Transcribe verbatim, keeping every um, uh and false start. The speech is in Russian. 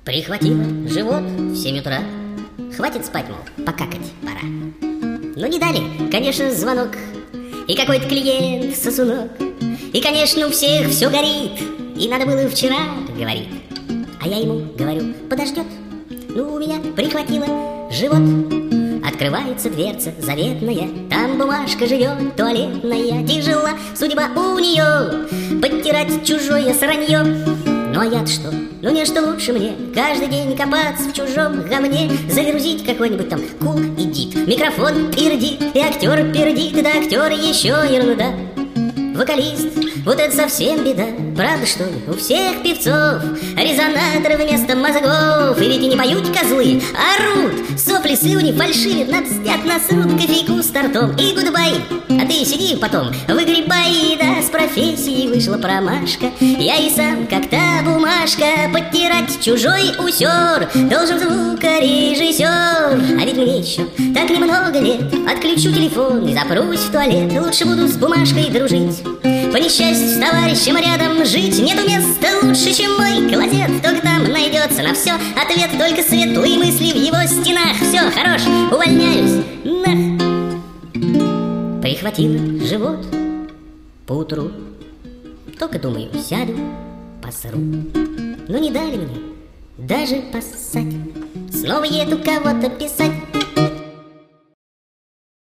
Прихватила живот в семь утра. Хватит спать, мол, покакать пора. Но не дали, конечно, звонок. И какой-то клиент сосунок. И, конечно, у всех все горит. И надо было вчера, говорит. А я ему говорю, подождет. Ну, у меня прихватило живот. Открывается дверца заветная. Там бумажка живет туалетная. Тяжела судьба у нее подтирать чужое сранье. Ну а я-то что? Ну не что лучше мне каждый день копаться в чужом говне. Загрузить какой-нибудь там кул эдит. Микрофон пердит, и актер пердит. Да актер еще ерунда. Вокалист, вот это совсем беда. Правда, что ли? У всех певцов резонаторы вместо мозгов. И ведь и не поют козлы, а орут. Сопли, слюни фальшивят, надстят, насрут кофейку с тортом. И гудбай, а ты сиди потом выгребай. Да, с профессией вышла промашка. Я и сам, как та бумажка, подтирать чужой усер должен звукорежиссер. А ведь мне еще так немного лет. Отключу телефон и запрусь в туалет. Лучше буду с бумажкой дружить. По несчастью, с товарищем рядом жить. Нету места лучше, чем мой клозет. Только там найдется на все ответ. Только светлые мысли в его стенах. Все, хорош, увольняюсь, нах. Прихватила живот поутру. Только думаю, сяду, посру. Но не дали мне даже поссать. Снова еду кого-то писать.